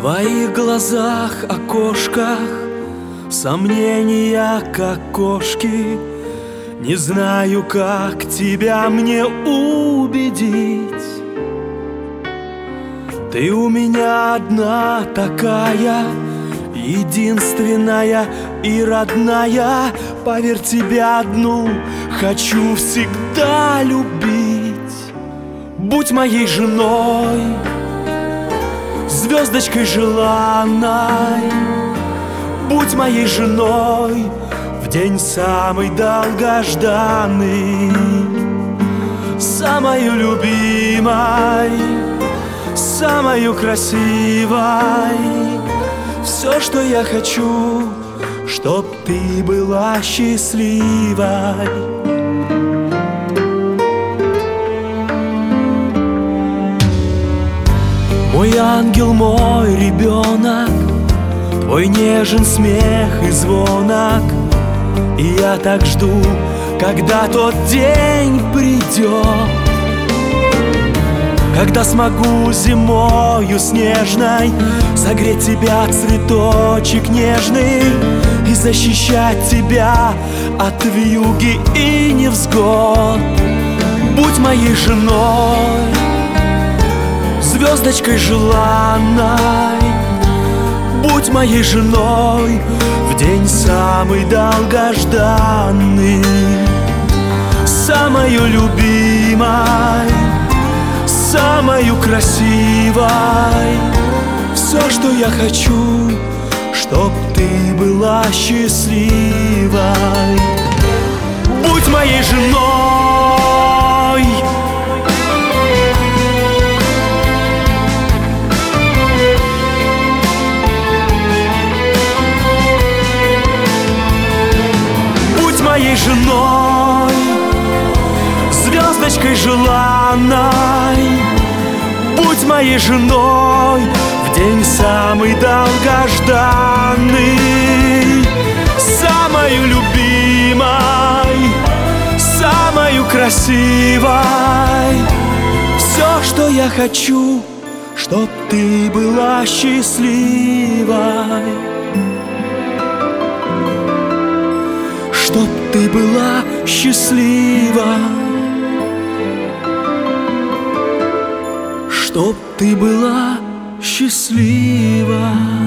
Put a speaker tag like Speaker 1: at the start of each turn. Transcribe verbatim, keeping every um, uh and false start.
Speaker 1: твоих глазах, окошках сомнения, как кошки. Не знаю, как тебя мне убедить. Ты у меня одна такая, единственная и родная. Поверь, тебя одну хочу всегда любить. Будь моей женой, звездочкой желанной. Будь моей женой в день самый долгожданный, самою любимой, самою красивой. Все, что я хочу, чтоб ты была счастливой. Мой ангел, мой ребенок, твой нежен смех и звонок. И я так жду, когда тот день придет, когда смогу зимою снежной согреть тебя, цветочек нежный, и защищать тебя от вьюги и невзгод. Будь моей женой, звездочкой желанной. Будь моей женой в день самый долгожданный, самою любимой, самою красивой. Все, что я хочу, чтоб ты была счастливой. Будь моей женой, моей женой, звездочкой желанной. Будь моей женой в день самый долгожданный, самою любимой, самою красивой. Все, что я хочу, чтоб ты была счастливой. Чтоб ты была счастлива, чтоб ты была счастлива.